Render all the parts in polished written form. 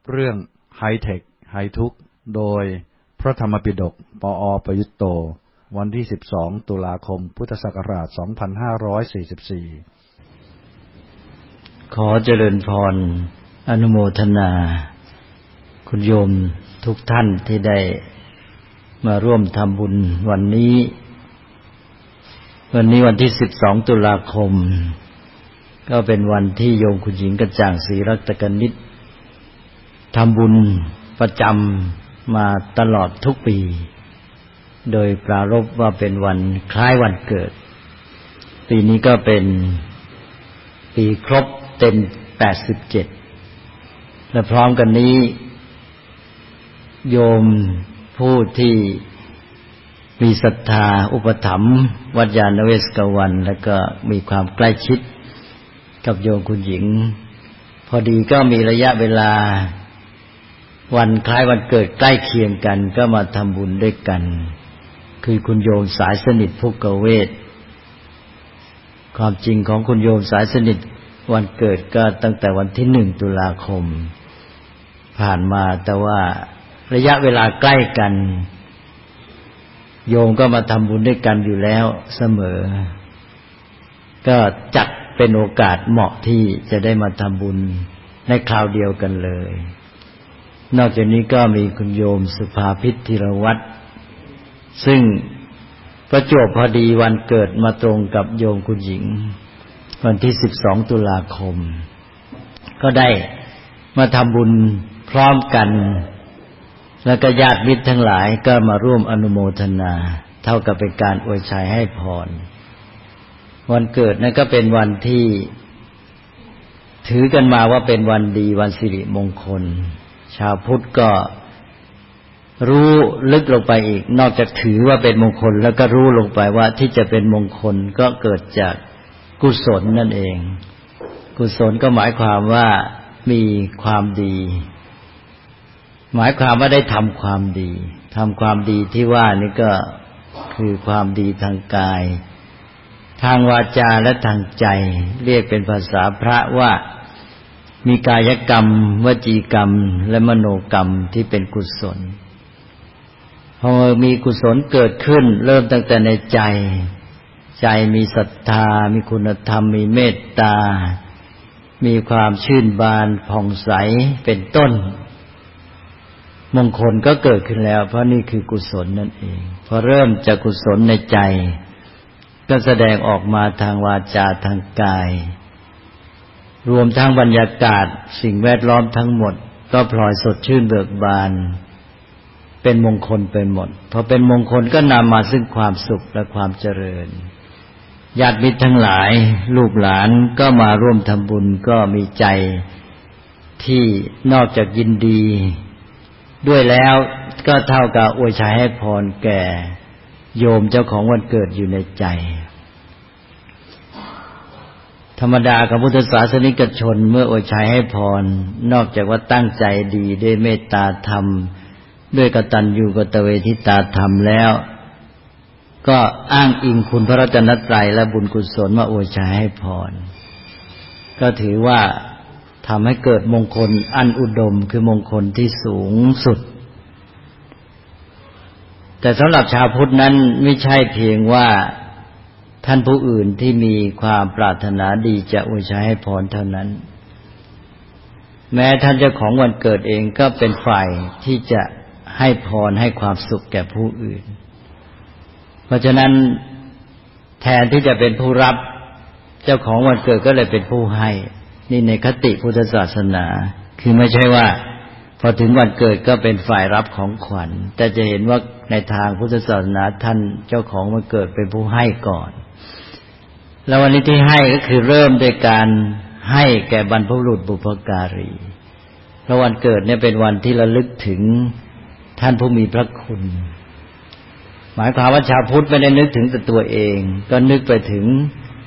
เรื่องไฮเทคไฮทุกข์โดยพระธรรมปิฎกปอ.ประยุตโตวันที่12ตุลาคมพุทธศักราช2544 ขอเจริญพรอนุโมทนาคุณโยมทุกท่านที่ได้มาร่วมทำบุญวันนี้วันที่12ตุลาคมก็เป็นวันที่โยมคุณหญิงกระจ่างศรีรัตกนิษฐ์ทำบุญประจำมาตลอดทุกปีโดยปรารภว่าเป็นวันคล้ายวันเกิดปีนี้ก็เป็นปีครบเต็ม87และพร้อมกันนี้โยมผู้ที่มีศรัทธาอุปถัมภ์วัดยานเวศกวันแล้วก็มีความใกล้ชิดกับโยมคุณหญิงพอดีก็มีระยะเวลาวันคล้ายวันเกิดใกล้เคียงกันก็มาทำบุญด้วยกันคือคุณโยมสายสนิทภูกเวศความจริงของคุณโยมสายสนิทวันเกิดก็ตั้งแต่วันที่1ตุลาคมผ่านมาแต่ว่าระยะเวลาใกล้กันโยมก็มาทำบุญด้วยกันอยู่แล้วเสมอก็จัดเป็นโอกาสเหมาะที่จะได้มาทำบุญในคราวเดียวกันเลยนอกจากนี้ก็มีคุณโยมสุภาพิษธีรวัตรซึ่งประจวบพอดีวันเกิดมาตรงกับโยมคุณหญิงวันที่12ตุลาคมก็ได้มาทำบุญพร้อมกันแล้วก็ญาติมิตรทั้งหลายก็มาร่วมอนุโมทนาเท่ากับเป็นการอวยชัยให้พรวันเกิดนั่นก็เป็นวันที่ถือกันมาว่าเป็นวันดีวันสิริมงคลชาวพุทธก็รู้ลึกลงไปอีกนอกจากถือว่าเป็นมงคลแล้วก็รู้ลงไปว่าที่จะเป็นมงคลก็เกิดจากกุศลนั่นเองกุศลก็หมายความว่ามีความดีหมายความว่าได้ทำความดีทำความดีที่ว่านี่ก็คือความดีทางกายทางวาจาและทางใจเรียกเป็นภาษาพระว่ามีกายกรรมวจีกรรมและมโนกรรมที่เป็นกุศลพอมีกุศลเกิดขึ้นเริ่มตั้งแต่ในใจใจมีศรัทธามีคุณธรรมมีเมตตามีความชื่นบานผ่องใสเป็นต้นมงคลก็เกิดขึ้นแล้วเพราะนี่คือกุศลนั่นเองพอเริ่มจากกุศลในใจก็แสดงออกมาทางวาจาทางกายรวมทั้งบรรยากาศสิ่งแวดล้อมทั้งหมดก็พลอยสดชื่นเบิกบานเป็นมงคลไปหมดพอเป็นมงคลก็นำมาซึ่งความสุขและความเจริญญาติมิตรทั้งหลายลูกหลานก็มาร่วมทำบุญก็มีใจที่นอกจากยินดีด้วยแล้วก็เท่ากับอวยชัยให้พรแก่โยมเจ้าของวันเกิดอยู่ในใจธรรมดากับพุทธศาสนิกชนเมื่ออวยชัยให้พรนอกจากว่าตั้งใจดีด้วยเมตตาธรรมด้วยกตัญญูกตเวทิตาธรรมแล้วก็อ้างอิงคุณพระรัตนตรัยและบุญกุศลมาอวยชัยให้พรก็ถือว่าทำให้เกิดมงคลอันอุดมคือมงคลที่สูงสุดแต่สำหรับชาวพุทธนั้นไม่ใช่เพียงว่าท่านผู้อื่นที่มีความปรารถนาดีจะอวยชัยให้พรเท่านั้นแม้ท่านเจ้าของวันเกิดเองก็เป็นฝ่ายที่จะให้พรให้ความสุขแก่ผู้อื่นเพราะฉะนั้นแทนที่จะเป็นผู้รับเจ้าของวันเกิดก็เลยเป็นผู้ให้นี่ในคติพุทธศาสนาคือไม่ใช่ว่าพอถึงวันเกิดก็เป็นฝ่ายรับของขวัญแต่จะเห็นว่าในทางพุทธศาสนาท่านเจ้าของวันเกิดเป็นผู้ให้ก่อนแล้ววันนี้ที่ให้ก็คือเริ่มด้วยการให้แก่บรรพบุรุษบุพการีเพราะวันเกิดเนี่ยเป็นวันที่ระลึกถึงท่านผู้มีพระคุณหมายความว่าชาวพุทธไม่ได้นึกถึงแต่ตัวเองก็นึกไปถึง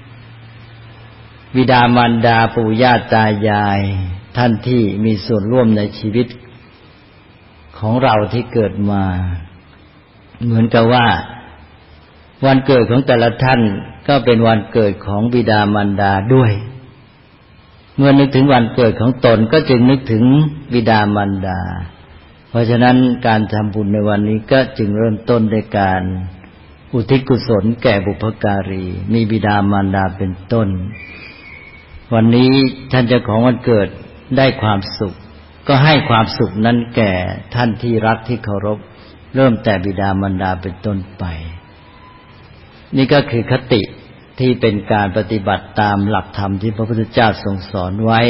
บิดามารดาปู่ย่าตายายท่านที่มีส่วนร่วมในชีวิตของเราที่เกิดมาเหมือนกับว่าวันเกิดของแต่ละท่านก็เป็นวันเกิดของบิดามารดาด้วยเมื่อนึกถึงวันเกิดของตนก็จึงนึกถึงบิดามารดาเพราะฉะนั้นการทำบุญในวันนี้ก็จึงเริ่มต้นด้วยการอุทิศกุศลแก่บุพการีมีบิดามารดาเป็นต้นวันนี้ท่านเจ้าของวันเกิดได้ความสุขก็ให้ความสุขนั้นแก่ท่านที่รักที่เคารพเริ่มแต่บิดามารดาเป็นต้นไปนี่ก็คือคติที่เป็นการปฏิบัติตามหลักธรรมที่พระพุทธเจ้าทรงสอนไว้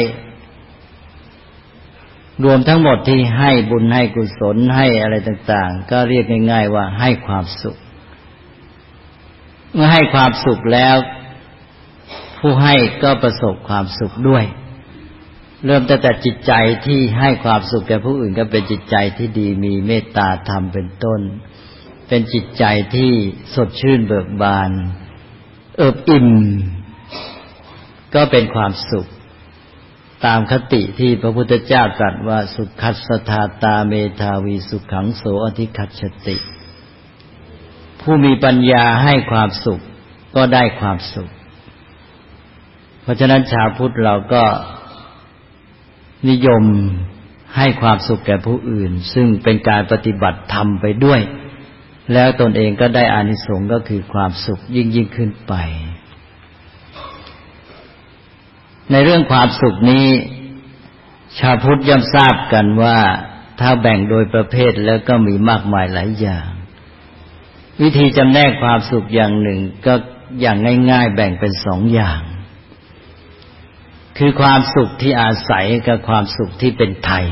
รวมทั้งหมดที่ให้บุญให้กุศลให้อะไรต่างๆก็เรียกง่ายๆว่าให้ความสุขเมื่อให้ความสุขแล้วผู้ให้ก็ประสบความสุขด้วยเริ่มตั้งแต่จิตใจที่ให้ความสุขแก่ผู้อื่นก็เป็นจิตใจที่ดีมีเมตตาธรรมเป็นต้นเป็นจิตใจที่สดชื่นเบิกบานเอิบอิ่มก็เป็นความสุขตามคติที่พระพุทธเจ้าตรัสว่าสุขัสสทาตาเมธาวีสุขังโสอธิคัจฉติผู้มีปัญญาให้ความสุขก็ได้ความสุขเพราะฉะนั้นชาวพุทธเราก็นิยมให้ความสุขแก่ผู้อื่นซึ่งเป็นการปฏิบัติธรรมไปด้วยแล้วตนเองก็ได้อานิสงส์ก็คือความสุขยิ่งขึ้นไปในเรื่องความสุขนี้ชาวพุทธย่อมทราบกันว่าถ้าแบ่งโดยประเภทแล้วก็มีมากมายหลายอย่างวิธีจำแนกความสุขอย่างหนึ่งก็อย่างง่ายๆแบ่งเป็นสองอย่างคือความสุขที่อาศัยกับความสุขที่เป็นไทย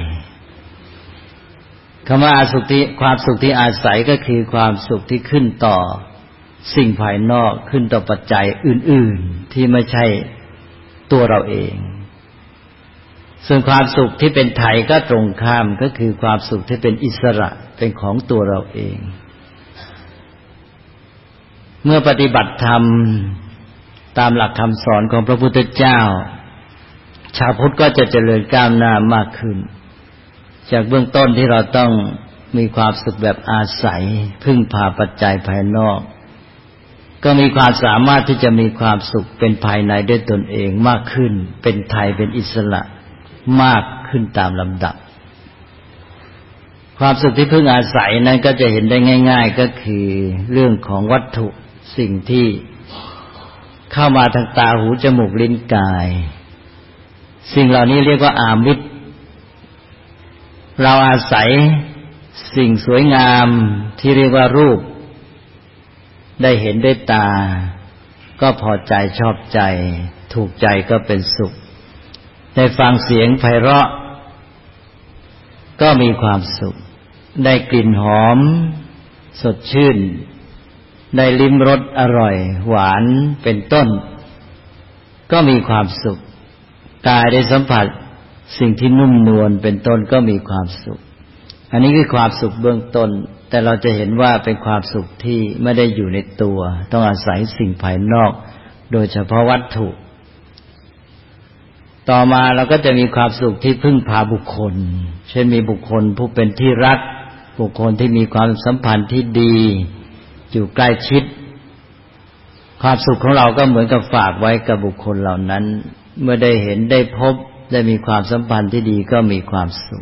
คำว่าความสุขที่อาศัยก็คือความสุขที่ขึ้นต่อสิ่งภายนอกขึ้นต่อปัจจัยอื่นๆที่ไม่ใช่ตัวเราเองส่วนความสุขที่เป็นไทยก็ตรงข้ามก็คือความสุขที่เป็นอิสระเป็นของตัวเราเองเมื่อปฏิบัติธรรมตามหลักคำสอนของพระพุทธเจ้าชาวพุทธก็จะเจริญก้าวหน้ามากขึ้นจากเบื้องต้นที่เราต้องมีความสุขแบบอาศัยพึ่งพาปัจจัยภายนอกก็มีความสามารถที่จะมีความสุขเป็นภายในด้วยตนเองมากขึ้นเป็นไทยเป็นอิสระมากขึ้นตามลำดับความสุขที่พึ่งอาศัยนั้นก็จะเห็นได้ง่ายๆก็คือเรื่องของวัตถุสิ่งที่เข้ามาทางตาหูจมูกลิ้นกายสิ่งเหล่านี้เรียกว่าอามิตรเราอาศัยสิ่งสวยงามที่เรียกว่ารูปได้เห็นด้วยตาก็พอใจชอบใจถูกใจก็เป็นสุขได้ฟังเสียงไพเราะก็มีความสุขได้กลิ่นหอมสดชื่นได้ลิ้มรสอร่อยหวานเป็นต้นก็มีความสุขกายได้สัมผัสสิ่งที่นุ่มนวลเป็นต้นก็มีความสุขอันนี้คือความสุขเบื้องต้นแต่เราจะเห็นว่าเป็นความสุขที่ไม่ได้อยู่ในตัวต้องอาศัยสิ่งภายนอกโดยเฉพาะวัตถุต่อมาเราก็จะมีความสุขที่พึ่งพาบุคคลเช่นมีบุคคลผู้เป็นที่รักบุคคลที่มีความสัมพันธ์ที่ดีอยู่ใกล้ชิดความสุขของเราก็เหมือนกับฝากไว้กับบุคคลเหล่านั้นเมื่อได้เห็นได้พบได้มีความสัมพันธ์ที่ดีก็มีความสุข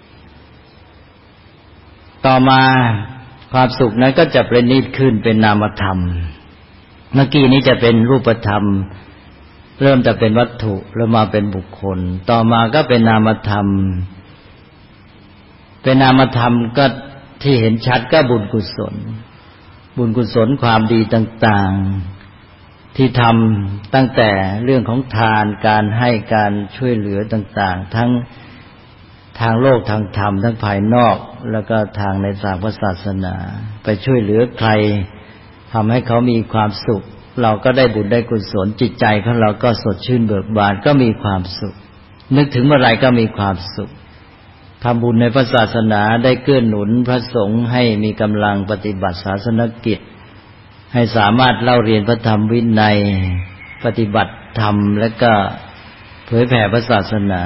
ต่อมาความสุขนั้นก็จะประณีตขึ้นเป็นนามธรรมเมื่อกี้นี้จะเป็นรูปธรรมเริ่มจะเป็นวัตถุแล้วมาเป็นบุคคลต่อมาก็เป็นนามธรรมเป็นนามธรรมก็ที่เห็นชัดก็บุญกุศลความดีต่างๆที่ทำตั้งแต่เรื่องของทานการให้การช่วยเหลือต่างๆทั้งทางโลกทางธรรมทั้งภายนอกแล้วก็ทางในทางศาสนาไปช่วยเหลือใครทำให้เขามีความสุขเราก็ได้บุญได้กุศลจิตใจของเราก็สดชื่นเบิกบานก็มีความสุขนึกถึงเมื่อไรก็มีความสุขทำบุญในพระศาสนาได้เกื้อหนุนพระสงฆ์ให้มีกำลังปฏิบัติศาสนกิจให้สามารถเล่าเรียนพระธรรมวินัยปฏิบัติธรรมและก็เผยแผ่พระศาสนา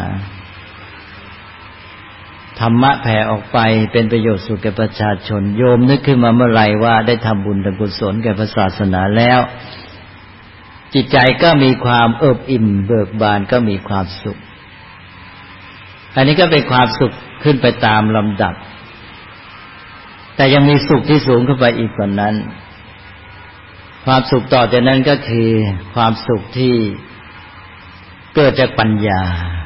ธรรมะแผ่ออกไปเป็นประโยชน์สุขแก่ประชาชนโยมนึกขึ้นมาเมื่อไหร่ว่าได้ทำบุญทำกุศลแก่พระศาสนาแล้วจิตใจก็มีความเอิบอิ่มเบิกบานก็มีความสุขอันนี้ก็เป็นความสุขขึ้นไปตามลำดับแต่ยังมีสุขที่สูงขึ้นไปอีกกว่านั้นความสุขต่อจากนั้นก็คือความสุขที่เกิดจากปัญญา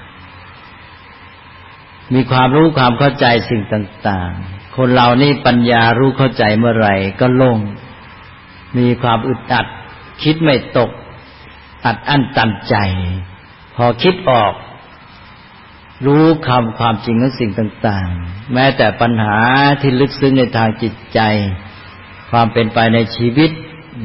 มีความรู้ความเข้าใจสิ่งต่างๆคนเรานี่ปัญญารู้เข้าใจเมื่อไหร่ก็โล่งมีความอึดอัดคิดไม่ตกอัดอั้นตันใจพอคิดออกรู้ความจริงของสิ่งต่างๆแม้แต่ปัญหาที่ลึกซึ้งในทางจิตใจความเป็นไปในชีวิต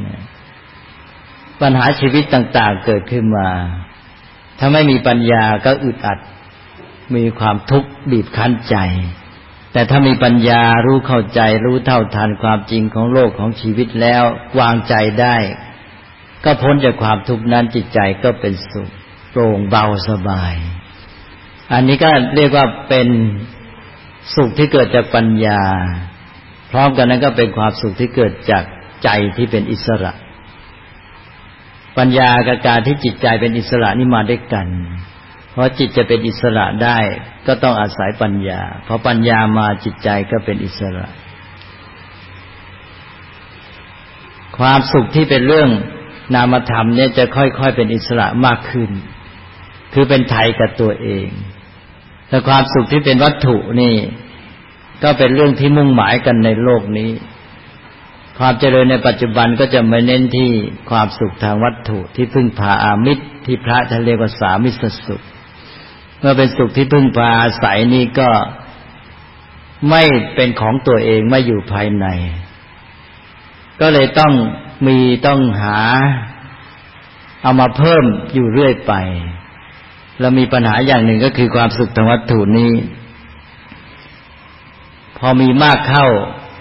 ปัญหาชีวิตต่างๆเกิดขึ้นมาถ้าไม่มีปัญญาก็อึดอัดมีความทุกข์บีบคั้นใจแต่ถ้ามีปัญญารู้เข้าใจรู้เท่าทันความจริงของโลกของชีวิตแล้ววางใจได้ก็พ้นจากความทุกข์นั้นจิตใจก็เป็นสุขโปร่งเบาสบายอันนี้ก็เรียกว่าเป็นสุขที่เกิดจากปัญญาพร้อมกันนั้นก็เป็นความสุขที่เกิดจากใจที่เป็นอิสระปัญญากับการที่จิตใจเป็นอิสระนี่มาด้วยกันเพราะจิตจะเป็นอิสระได้ก็ต้องอาศัยปัญญาพอปัญญามาจิตใจก็เป็นอิสระความสุขที่เป็นเรื่องนามธรรมเนี่ยจะค่อยๆเป็นอิสระมากขึ้นคือเป็นไทยกับตัวเองแต่ความสุขที่เป็นวัตถุนี่ก็เป็นเรื่องที่มุ่งหมายกันในโลกนี้ความเจริญในปัจจุบันก็จะมาเน้นที่ความสุขทางวัตถุที่พึ่งพาอามิตรที่พระท่านเรียกว่าสามิสสุขเมื่อเป็นสุขที่พึ่งพาอาศัยนี่ก็ไม่เป็นของตัวเองไม่อยู่ภายในก็เลยต้องหาเอามาเพิ่มอยู่เรื่อยไปแล้วมีปัญหาอย่างหนึ่งก็คือความสุขทางวัตถุนี้พอมีมากเข้า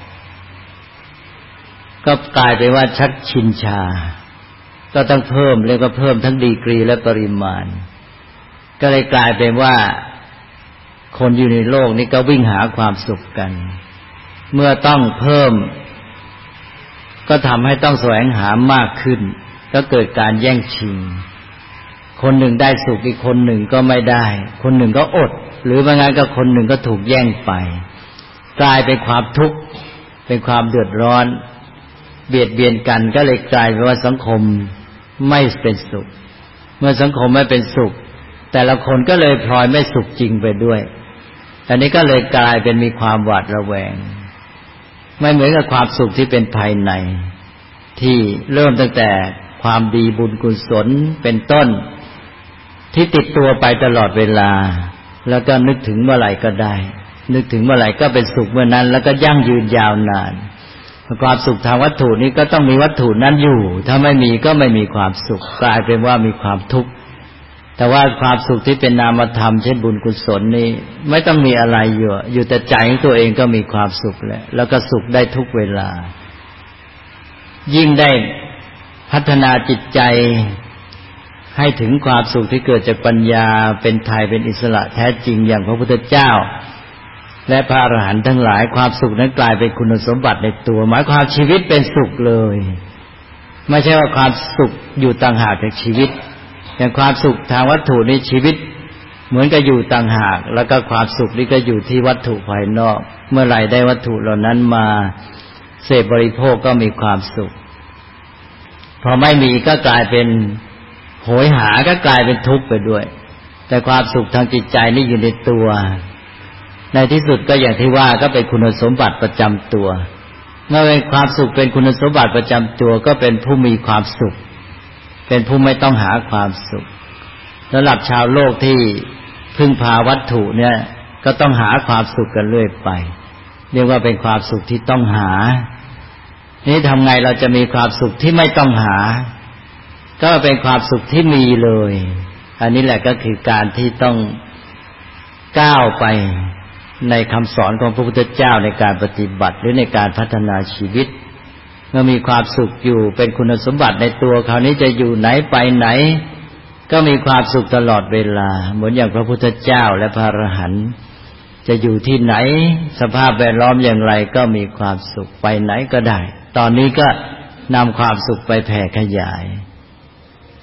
ก็กลายเป็นว่าชักชินชาก็ต้องเพิ่มเรียกว่าเพิ่มทั้งดีกรีและปริมาณก็เลยกลายเป็นว่าคนอยู่ในโลกนี้ก็วิ่งหาความสุขกันเมื่อต้องเพิ่มก็ทำให้ต้องแสวงหามากขึ้นก็เกิดการแย่งชิงคนหนึ่งได้สุขอีกคนหนึ่งก็ไม่ได้คนหนึ่งก็อดหรือไม่งั้นก็คนหนึ่งก็ถูกแย่งไปกลายเป็นความทุกข์เป็นความเดือดร้อนเบียดเบียนกันก็เลยกลายเป็นว่าสังคมไม่เป็นสุขเมื่อสังคมไม่เป็นสุขแต่ละคนก็เลยพลอยไม่สุขจริงไปด้วยอันนี้ก็เลยกลายเป็นมีความหวาดระแวงไม่เหมือนกับความสุขที่เป็นภายในที่เริ่มตั้งแต่ความดีบุญกุศลเป็นต้นที่ติดตัวไปตลอดเวลาแล้วก็นึกถึงเมื่อไหร่ก็ได้นึกถึงเมื่อไหร่ก็เป็นสุขเมื่อนั้นแล้วก็ยั่งยืนยาวนานความสุขทางวัตถุนี้ก็ต้องมีวัตถุนั้นอยู่ถ้าไม่มีก็ไม่มีความสุขกลายเป็นว่ามีความทุกข์แต่ว่าความสุขที่เป็นนามธรรมเช่นบุญกุศลนี้ไม่ต้องมีอะไรอยู่แต่ใจของตัวเองก็มีความสุขแล้วก็สุขได้ทุกเวลายิ่งได้พัฒนาจิตใจให้ถึงความสุขที่เกิดจากปัญญาเป็นไทยเป็นอิสระแท้จริงอย่างพระพุทธเจ้าและพระอรหันต์ทั้งหลายความสุขนั้นกลายเป็นคุณสมบัติในตัวหมายความชีวิตเป็นสุขเลยไม่ใช่ว่าความสุขอยู่ต่างหากจากชีวิตอย่างความสุขทางวัตถุนี้ชีวิตเหมือนกับอยู่ต่างหากแล้วก็ความสุขนี้ก็อยู่ที่วัตถุภายนอกเมื่อไหร่ได้วัตถุเหล่านั้นมาเสพบริโภคก็มีความสุขพอไม่มีก็กลายเป็นโหยหาก็กลายเป็นทุกข์ไปด้วยแต่ความสุขทางจิตใจนี่อยู่ในตัวในที่สุดก็อย่างที่ว่าก็เป็นคุณสมบัติประจำตัวเมื่อเป็นความสุขเป็นคุณสมบัติประจำตัวก็เป็นผู้มีความสุขเป็นผู้ไม่ต้องหาความสุขสำหรับชาวโลกที่พึ่งพาวัตถุเนี่ยก็ต้องหาความสุขกันเรื่อยไปเรียกว่าเป็นความสุขที่ต้องหานี่ทำไงเราจะมีความสุขที่ไม่ต้องหาก็เป็นความสุขที่มีเลยอันนี้แหละก็คือการที่ต้องก้าวไปในคำสอนของพระพุทธเจ้าในการปฏิบัติหรือในการพัฒนาชีวิตเมื่อมีความสุขอยู่เป็นคุณสมบัติในตัวคราวนี้จะอยู่ไหนไปไหนก็มีความสุขตลอดเวลาเหมือนอย่างพระพุทธเจ้าและพระอรหันต์จะอยู่ที่ไหนสภาพแวดล้อมอย่างไรก็มีความสุขไปไหนก็ได้ตอนนี้ก็นำความสุขไปแผ่ขยาย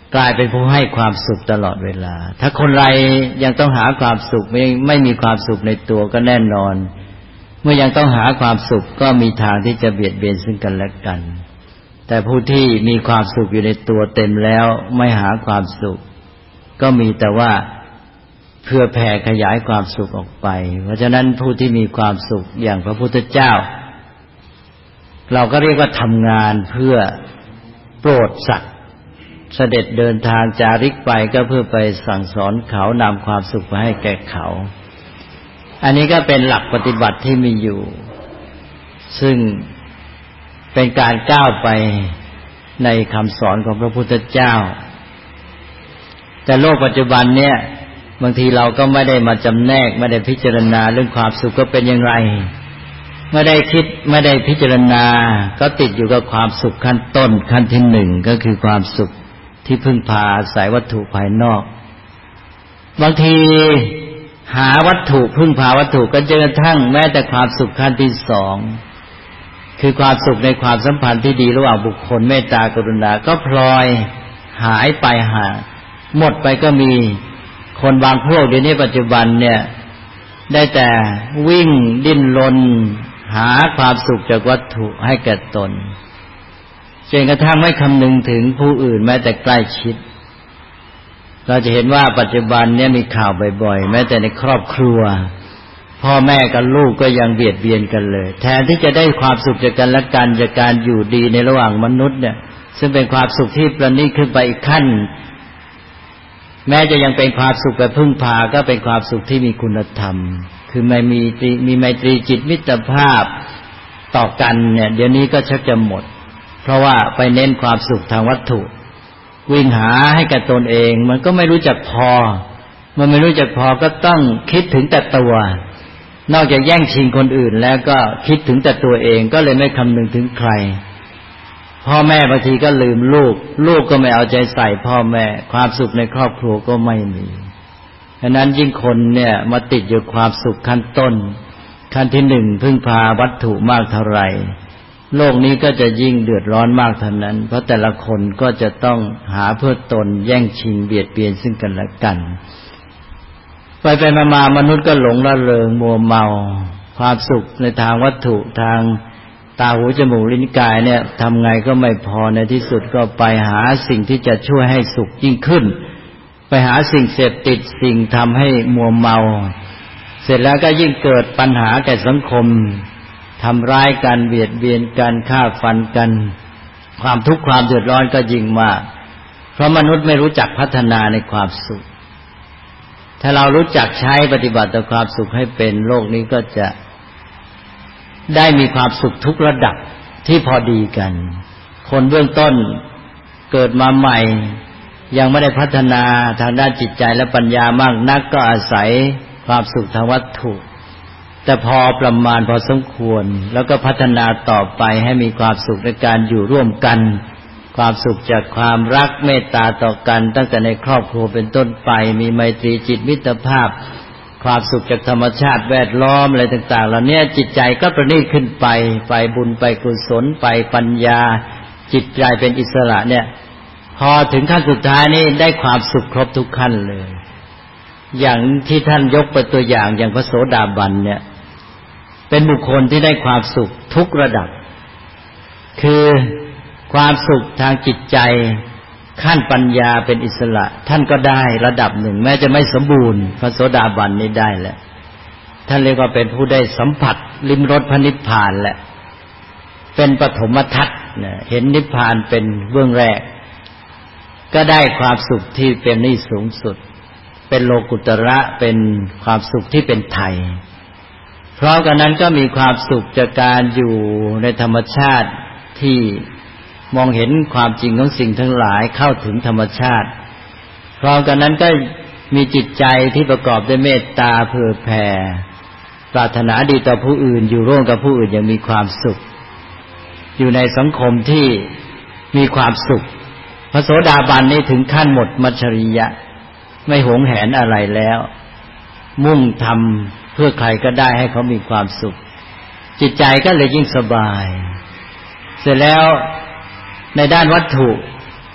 กลายเป็นผู้ให้ความสุขตลอดเวลาถ้าคนไรยังต้องหาความสุขไม่มีความสุขในตัวก็แน่นอนเมื่อยังต้องหาความสุขก็มีทางที่จะเบียดเบียนซึ่งกันและกันแต่ผู้ที่มีความสุขอยู่ในตัวเต็มแล้วไม่หาความสุขก็มีแต่ว่าเพื่อแผ่ขยายความสุขออกไปเพราะฉะนั้นผู้ที่มีความสุขอย่างพระพุทธเจ้าเราก็เรียกว่าทำงานเพื่อโปรดสัตว์เสด็จเดินทางจาริกไปก็เพื่อไปสั่งสอนเขานำความสุขมาให้แก่เขาอันนี้ก็เป็นหลักปฏิบัติที่มีอยู่ซึ่งเป็นการก้าวไปในคำสอนของพระพุทธเจ้าแต่โลกปัจจุบันเนี่ยบางทีเราก็ไม่ได้มาจำแนกไม่ได้พิจารณาเรื่องความสุขก็เป็นอย่างไรไม่ได้คิดไม่ได้พิจารณาก็ติดอยู่กับความสุขขั้นต้นขั้นที่หนึ่งก็คือความสุขที่พึ่งพาอาศัยวัตถุภายนอกบางทีหาวัตถุพึ่งพาวัตถุก็จนกระทั่งแม้แต่ความสุขขั้นที่สองคือความสุขในความสัมพันธ์ที่ดีระหว่างบุคคลเมตตากรุณาก็พลอยหายไปหมดไปก็มีคนบางพวกเดี๋ยวนี้ปัจจุบันเนี่ยได้แต่วิ่งดิ้นรนหาความสุขจากวัตถุให้แก่ตนจนกระทั่งไม่คำนึงถึงผู้อื่นแม้แต่ใกล้ชิดเราจะเห็นว่าปัจจุบันเนี่ยมีข่าวบ่อยๆแม้แต่ในครอบครัวพ่อแม่กับลูกก็ยังเบียดเบียนกันเลยแทนที่จะได้ความสุขจากกันและกันจากการอยู่ดีในระหว่างมนุษย์เนี่ยซึ่งเป็นความสุขที่ประณีตขึ้นไปอีกขั้นแม้จะยังเป็นความสุขแบบพึ่งพาก็เป็นความสุขที่มีคุณธรรมคือไม่มีไมตรีจิตมิตรภาพต่อกันเนี่ยเดี๋ยวนี้ก็ชักจะหมดเพราะว่าไปเน้นความสุขทางวัตถุวิ่งหาให้กับตนเองมันก็ไม่รู้จักพอมันไม่รู้จักพอก็ต้องคิดถึงแต่ตัวนอกจากแย่งชิงคนอื่นแล้วก็คิดถึงแต่ตัวเองก็เลยไม่คำนึงถึงใครพ่อแม่บางทีก็ลืมลูกก็ไม่เอาใจใส่พ่อแม่ความสุขในครอบครัวก็ไม่มีฉะนั้นยิ่งคนเนี่ยมาติดอยู่ความสุขขั้นต้นขั้นที่หนึ่งพึ่งพาวัตถุมากเท่าไหร่โลกนี้ก็จะยิ่งเดือดร้อนมากเท่านั้นเพราะแต่ละคนก็จะต้องหาเพื่อตนแย่งชิงเบียดเบียนซึ่งกันและกันไปมามนุษย์ก็หลงละเลงมัวเมาความสุขในทางวัตถุทางตาหูจมูกลิ้นกายเนี่ยทำไงก็ไม่พอในที่สุดก็ไปหาสิ่งที่จะช่วยให้สุขยิ่งขึ้นไปหาสิ่งเสพติดสิ่งทำให้มัวเมาเสร็จแล้วก็ยิ่งเกิดปัญหาแก่สังคมทำร้ายกันเบียดเบียนกันฆ่าฟันกันความทุกข์ความเดือดร้อนก็ยิ่งมากเพราะมนุษย์ไม่รู้จักพัฒนาในความสุขถ้าเรารู้จักใช้ปฏิบัติต่อความสุขให้เป็นโลกนี้ก็จะได้มีความสุขทุกระดับที่พอดีกันคนเบื้องต้นเกิดมาใหม่ยังไม่ได้พัฒนาทางด้านจิตใจและปัญญามากนักก็อาศัยความสุขทางวัตถุแต่พอประมาณพอสมควรแล้วก็พัฒนาต่อไปให้มีความสุขในการอยู่ร่วมกันความสุขจากความรักเมตตาต่อกันตั้งแต่ในครอบครัวเป็นต้นไปมีไมตรีจิตมิตรภาพความสุขจากธรรมชาติแวดล้อมอะไรต่างๆเหล่านี้จิตใจก็ประณีตขึ้นไปบุญไปกุศลไปปัญญาจิตใจเป็นอิสระเนี่ยพอถึงขั้นสุดท้ายนี่ได้ความสุขครบทุกขั้นเลยอย่างที่ท่านยกเป็นตัวอย่างอย่างพระโสดาบันเนี่ยเป็นบุคคลที่ได้ความสุขทุกระดับคือความสุขทางจิตใจขั้นปัญญาเป็นอิสระท่านก็ได้ระดับหนึ่งแม้จะไม่สมบูรณ์พระโสดาบันนี้ได้แหละท่านเรียกว่าเป็นผู้ได้สัมผัสลิ้มรสพระนิพพานแหละเป็นปฐมทัศน์เห็นนิพพานเป็นเบื้องแรกก็ได้ความสุขที่เป็นนี่สูงสุดเป็นโลกุตระเป็นความสุขที่เป็นไทยเพราะกันนั้นก็มีความสุขจากการอยู่ในธรรมชาติที่มองเห็นความจริงของสิ่งทั้งหลายเข้าถึงธรรมชาติพร้อมกันนั้นก็มีจิตใจที่ประกอบด้วยเมตตาเผื่อแผ่ปรารถนาดีต่อผู้อื่นอยู่ร่วมกับผู้อื่นอย่างมีความสุขอยู่ในสังคมที่มีความสุขพระโสดาบันนี้ถึงขั้นหมดมัจฉริยะไม่หวงแหนอะไรแล้วมุ่งทำเพื่อใครก็ได้ให้เขามีความสุขจิตใจก็เลยยิ่งสบายเสร็จแล้วในด้านวัตถุ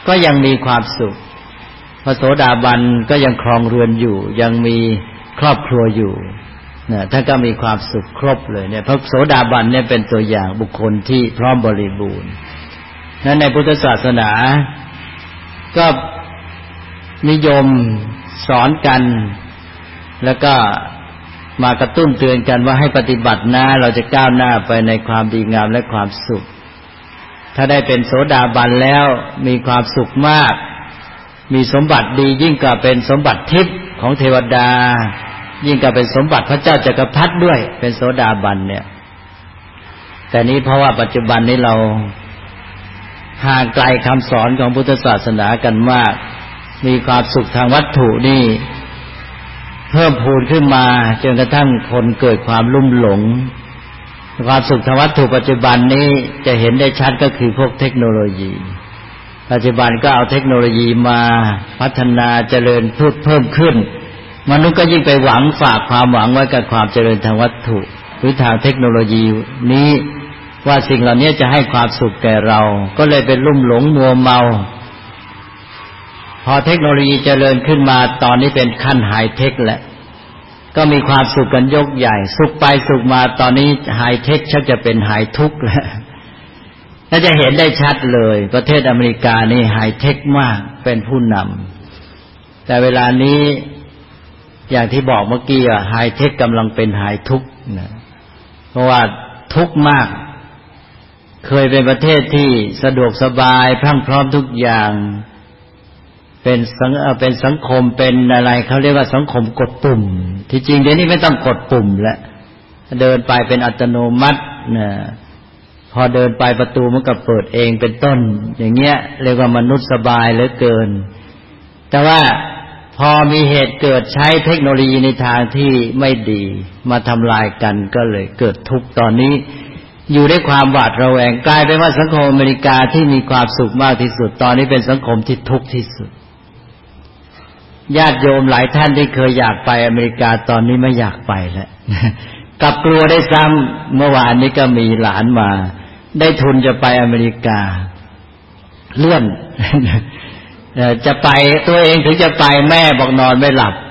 ก็ยังมีความสุขพระโสดาบันก็ยังครองเรือนอยู่ยังมีครอบครัวอยู่นะท่านก็มีความสุขครบเลยเนี่ยพระโสดาบันเนี่ยเป็นตัวอย่างบุคคลที่พร้อมบริบูรณ์นั้นในพุทธศาสนาก็นิยมสอนกันแล้วก็มากระตุ้นเตือนกันว่าให้ปฏิบัตินะเราจะก้าวหน้าไปในความดีงามและความสุขถ้าได้เป็นโสดาบันแล้วมีความสุขมากมีสมบัติดียิ่งกว่าเป็นสมบัติทิพย์ของเทวดายิ่งกว่าเป็นสมบัติพระเจ้าจักรพรรดิด้วยเป็นโสดาบันเนี่ยแต่นี้เพราะว่าปัจจุบันนี้เราห่างไกลคำสอนของพุทธศาสนากันมากมีความสุขทางวัตถุนี่เพิ่มพูนขึ้นมาจนกระทั่งคนเกิดความลุ่มหลงความสุขทางวัตถุปัจจุบันนี้จะเห็นได้ชัดก็คือพวกเทคโนโลยีปัจจุบันก็เอาเทคโนโลยีมาพัฒนาเจริญเพิ่มขึ้นมนุษย์ก็ยิ่งไปหวังฝากความหวังไว้กับความเจริญทางวัตถุหรือทางเทคโนโลยีนี้ว่าสิ่งเหล่านี้จะให้ความสุขแก่เราก็เลยเป็นลุ่มหลงมัวเมาพอเทคโนโลยีเจริญขึ้นมาตอนนี้เป็นขั้นไฮเทคแล้วก็มีความสุขกันยกใหญ่สุขไปสุขมาตอนนี้ไฮเทคชักจะเป็นไฮทุกข์แล้วและจะเห็นได้ชัดเลยประเทศอเมริกานี่ไฮเทคมากเป็นผู้นำแต่เวลานี้อย่างที่บอกเมื่อกี้ไฮเทคกำลังเป็นไฮทุกข์นะเพราะว่าทุกข์มากเคยเป็นประเทศที่สะดวกสบายพรั่งพร้อมทุกอย่างเป็นสังคมเป็นอะไรเขาเรียกว่าสังคมกดปุ่มที่จริงเดี๋ยวนี้ไม่ต้องกดปุ่มแล้วเดินไปเป็นอัตโนมัตินะพอเดินไปประตูมันก็เปิดเองเป็นต้นอย่างเงี้ยเรียกว่ามนุษย์สบายเหลือเกินแต่ว่าพอมีเหตุเกิดใช้เทคโนโลยีในทางที่ไม่ดีมาทำลายกันก็เลยเกิดทุกข์ตอนนี้อยู่ด้วยความหวาดระแวงกลายเป็นว่าสังคมอเมริกาที่มีความสุขมากที่สุดตอนนี้เป็นสังคมที่ทุกข์ที่สุดญาติโยมหลายท่านที่เคยอยากไปอเมริกาตอนนี้ไม่อยากไปแล้วกลับกลัวได้ซ้ำเมื่อวานนี้ก็มีหลานมาได้ทุนจะไปอเมริกาเลื่อนจะไปตัวเองถึงจะไปแม่บอกนอนไม่หลับ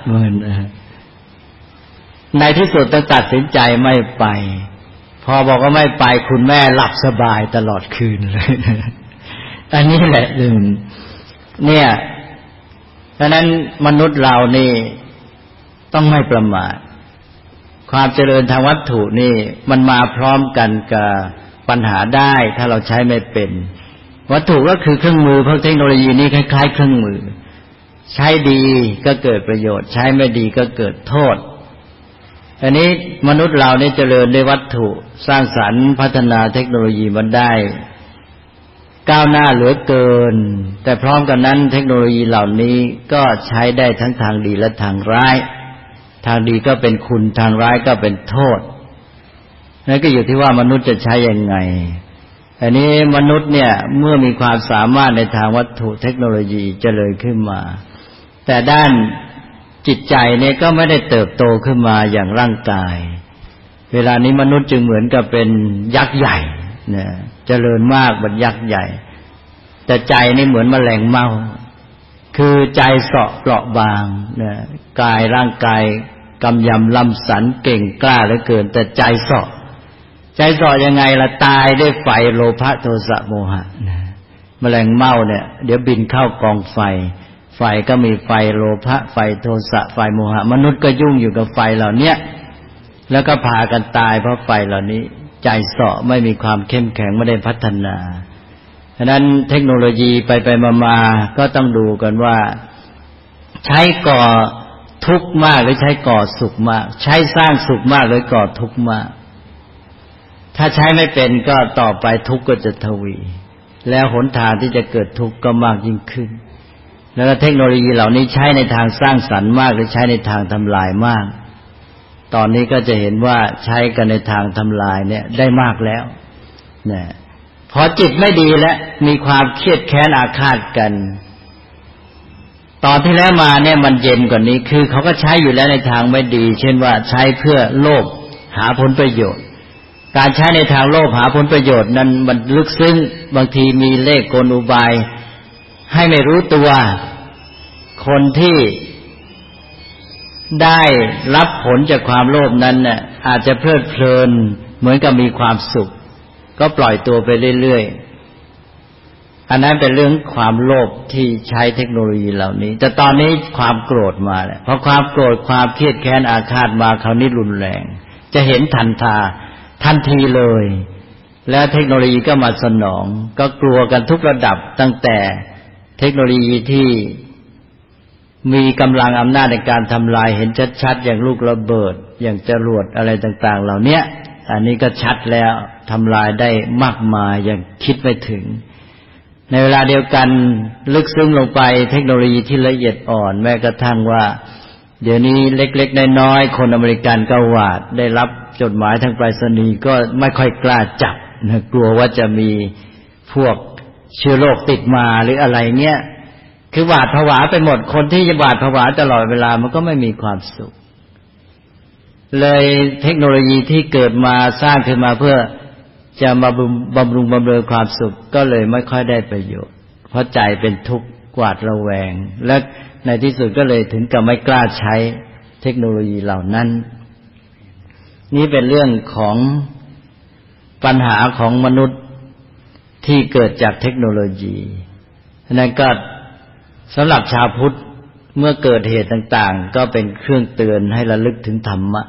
ในที่สุดต้องตัดสินใจไม่ไปพอบอกว่าไม่ไปคุณแม่หลับสบายตลอดคืนเลยอันนี้แหละเนี่ยเพราะนั้นมนุษย์เรานี่ต้องไม่ประมาทความเจริญทางวัตถุนี่มันมาพร้อมกันกับปัญหาได้ถ้าเราใช้ไม่เป็นวัตถุก็คือเครื่องมือพวกเทคโนโลยีนี้คล้ายๆเครื่องมือใช้ดีก็เกิดประโยชน์ใช้ไม่ดีก็เกิดโทษอันนี้มนุษย์เราเนี่ยเจริญด้วยวัตถุสร้างสรรค์พัฒนาเทคโนโลยีมันได้ก้าวหน้าเหลือเกินแต่พร้อมกันนั้นเทคโนโลยีเหล่านี้ก็ใช้ได้ทั้งทางดีและทางร้ายทางดีก็เป็นคุณทางร้ายก็เป็นโทษนั่นก็อยู่ที่ว่ามนุษย์จะใช้ยังไงอันนี้มนุษย์เนี่ยเมื่อมีความสามารถในทางวัตถุเทคโนโลยีเจริญขึ้นมาแต่ด้านจิตใจเนี่ยก็ไม่ได้เติบโตขึ้นมาอย่างร่างกายเวลานี้มนุษย์จึงเหมือนกับเป็นยักษ์ใหญ่เนี่ยเจริญมากเหมือนยักษ์ใหญ่แต่ใจนี่เหมือนแมลงเม่าคือใจเสาะเปราะบางเนี่ยกายร่างกายกำยำล่ำสันเก่งกล้าเหลือเกินแต่ใจเสาะยังไงล่ะตายด้วยไฟโลภะโทสะโมหะแมลงเม่าเนี่ยเดี๋ยวบินเข้ากองไฟก็มีไฟโลภะไฟโทสะไฟโมหะมนุษย์ก็ยุ่งอยู่กับไฟเหล่านี้แล้วก็พากันตายเพราะไฟเหล่านี้ใจเสาะไม่มีความเข้มแข็งไม่ได้พัฒนาฉะนั้นเทคโนโลยีไปมาก็ต้องดูกันว่าใช้ก่อทุกข์มากหรือใช้ก่อสุขมากใช้สร้างสุขมากหรือก่อทุกข์มากถ้าใช้ไม่เป็นก็ต่อไปทุกข์ก็จะทวีแล้วหนทางที่จะเกิดทุกข์ก็มากยิ่งขึ้นแล้วเทคโนโลยีเหล่านี้ใช้ในทางสร้างสรรค์มากหรือใช้ในทางทำลายมากตอนนี้ก็จะเห็นว่าใช้กันในทางทำลายเนี่ยได้มากแล้วนะพอจิตไม่ดีแล้วมีความเครียดแค้นอาฆาตกันตอนที่แล้วมาเนี่ยมันเย็นกว่านี้คือเขาก็ใช้อยู่แล้วในทางไม่ดีเช่นว่าใช้เพื่อโลภหาผลประโยชน์การใช้ในทางโลภหาผลประโยชน์นั้นมันลึกซึ้งบางทีมีเล่ห์กลอุบายให้ไม่รู้ตัวคนที่ได้รับผลจากความโลภนั้นน่ะอาจจะเพลิดเพลินเหมือนกับมีความสุขก็ปล่อยตัวไปเรื่อยๆอันนั้นเป็นเรื่องความโลภที่ใช้เทคโนโลยีเหล่านี้แต่ตอนนี้ความโกรธมาแล้วพอความโกรธความเครียดแค้นอาฆาตมาคราวนี้รุนแรงจะเห็นทันทีเลยแล้วเทคโนโลยีก็มาสนองก็กลัวกันทุกระดับตั้งแต่เทคโนโลยีที่มีกำลังอำนาจในการทำลายเห็นชัดๆอย่างลูกระเบิดอย่างจรวดอะไรต่างๆเหล่านี้อันนี้ก็ชัดแล้วทำลายได้มากมายอย่างคิดไม่ถึงในเวลาเดียวกันลึกซึ้งลงไปเทคโนโลยีที่ละเอียดอ่อนแม้กระทั่งว่าเดี๋ยวนี้เล็กๆน้อยๆคนอเมริกันก็หวาดได้รับจดหมายทางไปรษณีย์ก็ไม่ค่อยกล้าจับนะกลัวว่าจะมีพวกเชื้อโรคติดมาหรืออะไรเงี้ยคือหวาดผวาไปหมดคนที่หวาดผวาตลอดเวลามันก็ไม่มีความสุขเลยเทคโนโลยีที่เกิดมาสร้างขึ้นมาเพื่อจะมาบำรุงบำเรอความสุขก็เลยไม่ค่อยได้ประโยชน์เพราะใจเป็นทุกข์หวาดระแวงและในที่สุดก็เลยถึงกับไม่กล้าใช้เทคโนโลยีเหล่านั้นนี่เป็นเรื่องของปัญหาของมนุษย์ที่เกิดจากเทคโนโลยีฉะนั้นก็สำหรับชาวพุทธเมื่อเกิดเหตุต่างๆก็เป็นเครื่องเตือนให้ระลึกถึงธรรมะ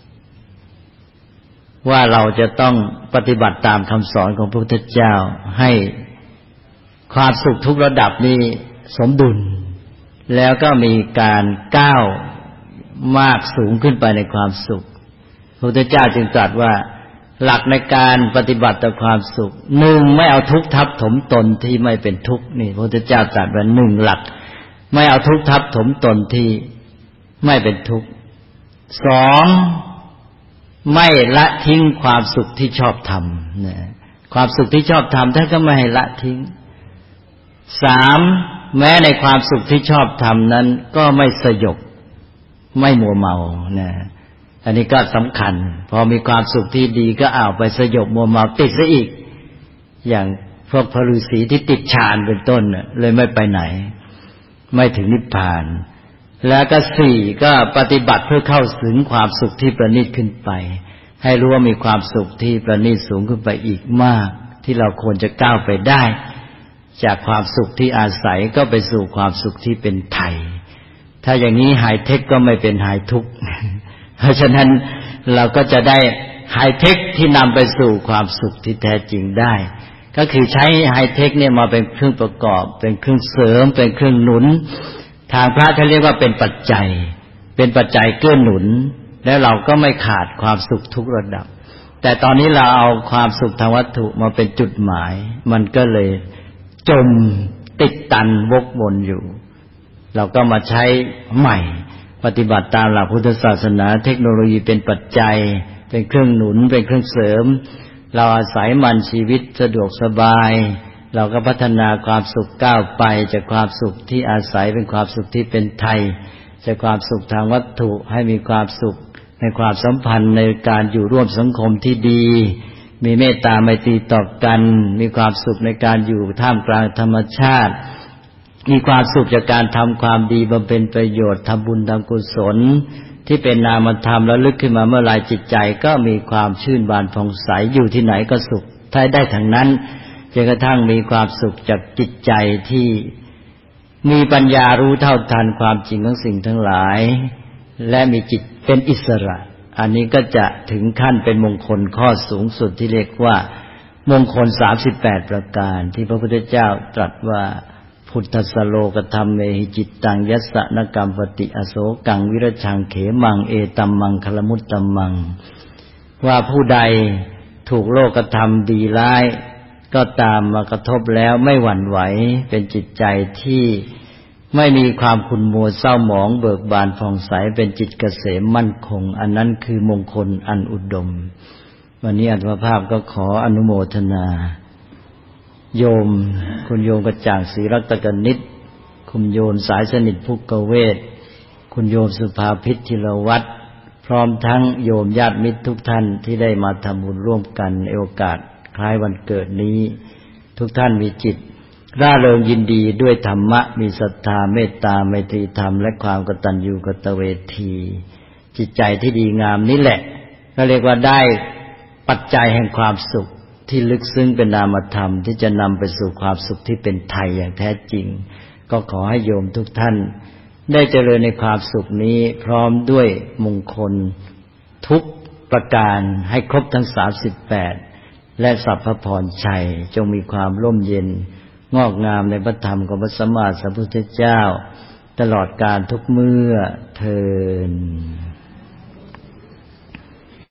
ว่าเราจะต้องปฏิบัติตามคำสอนของพระพุทธเจ้าให้ความสุขทุกระดับนี้สมดุลแล้วก็มีการก้าวมากสูงขึ้นไปในความสุขพระพุทธเจ้าจึงตรัสว่าหลักในการปฏิบัติต่อความสุขหนึ่งไม่เอาทุกข์ทับถมตนที่ไม่เป็นทุกข์นี่พระพุทธเจ้าตรัสว่าหนึ่งหลักไม่เอาทุกข์ทับถมตนที่ไม่เป็นทุกข์สองไม่ละทิ้งความสุขที่ชอบทำนะความสุขที่ชอบทำท่านก็ไม่ให้ละทิ้งสามแม้ในความสุขที่ชอบทำนั้นก็ไม่สยบไม่มัวเมานะอันนี้ก็สำคัญพอมีความสุขที่ดีก็ไปสยบมัวเมาติดซะอีกอย่างพวกพระฤาษีที่ติดฌานเป็นต้นเลยไม่ไปไหนไม่ถึงนิพพานแล้วก็สี่ก็ปฏิบัติเพื่อเข้าถึงความสุขที่ประณีตขึ้นไปให้รู้ว่ามีความสุขที่ประณีตสูงขึ้นไปอีกมากที่เราควรจะก้าวไปได้จากความสุขที่อาศัยก็ไปสู่ความสุขที่เป็นไทยถ้าอย่างนี้ไฮเทคก็ไม่เป็นไฮทุกข์เพราะฉะนั้นเราก็จะได้ไฮเทคที่นำไปสู่ความสุขที่แท้จริงได้ก็คือใช้ไฮเทคเนี่ยมาเป็นเครื่องประกอบเป็นเครื่องเสริมเป็นเครื่องหนุนทางพระเขาเรียกว่าเป็นปัจจัยเกื้อหนุนแล้วเราก็ไม่ขาดความสุขทุกระดับแต่ตอนนี้เราเอาความสุขทางวัตถุมาเป็นจุดหมายมันก็เลยจมติดตันวกวนอยู่เราก็มาใช้ใหม่ปฏิบัติตามหลักพุทธศาสนาเทคโนโลยีเป็นปัจจัยเป็นเครื่องหนุนเป็นเครื่องเสริมเราอาศัยมันชีวิตสะดวกสบายเราก็พัฒนาความสุขก้าวไปจากความสุขที่อาศัยเป็นความสุขที่เป็นไทยจากความสุขทางวัตถุให้มีความสุขในความสัมพันธ์ในการอยู่ร่วมสังคมที่ดีมีเมตตาไมตรีต่อกันมีความสุขในการอยู่ท่ามกลางธรรมชาติมีความสุขจากการทำความดีบำเพ็ญประโยชน์ทำบุญทำกุศลที่เป็นนามธรรมแล้วลึกขึ้นมาเมื่อไรจิตใจก็มีความชื่นบานผ่องใสอยู่ที่ไหนก็สุขถ้าได้ทั้งนั้นจนกระทั่งมีความสุขจากจิตใจที่มีปัญญารู้เท่าทันความจริงของสิ่งทั้งหลายและมีจิตเป็นอิสระอันนี้ก็จะถึงขั้นเป็นมงคลข้อสูงสุดที่เรียกว่ามงคล38ประการที่พระพุทธเจ้าตรัสว่าพุทธัสสโลกธัมเมหิจิตตังยัสสะนกัมปติอโศกังวิรชังเขมังเอตัมมังคลมุตตัมมังว่าผู้ใดถูกโลกธรรมดีร้ายก็ตามมากระทบแล้วไม่หวั่นไหวเป็นจิตใจที่ไม่มีความขุ่นมัวเศร้าหมองเบิกบานผ่องใสเป็นจิตเกษมมั่นคงอันนั้นคือมงคลอันอุดมวันนี้อาตมาภาพก็ขออนุโมทนาโยมคุณโยมกระจ่างศรีรัตนกนิษฐ์คุณโยมสายสนิทภุกเวทคุณโยมสุภาพิษธีรวัฒน์พร้อมทั้งโยมญาติมิตรทุกท่านที่ได้มาทำบุญร่วมกันในโอกาสคล้ายวันเกิดนี้ทุกท่านมีจิตร่าเริงยินดีด้วยธรรมะมีศรัทธาเมตตาไมตรีธรรมและความกตัญญูกตเวทีจิตใจที่ดีงามนี่แหละก็เรียกว่าได้ปัจจัยแห่งความสุขที่ลึกซึ้งเป็นนามธรรมที่จะนำไปสู่ความสุขที่เป็นไทยอย่างแท้จริงก็ขอให้โยมทุกท่านได้เจริญในความสุขนี้พร้อมด้วยมงคลทุกประการให้ครบทั้ง38และสัพพพรชัยจงมีความร่มเย็นงอกงามในพระธรรมของพระสัมมาสัมพุทธเจ้าตลอดกาลทุกเมื่อเทอญ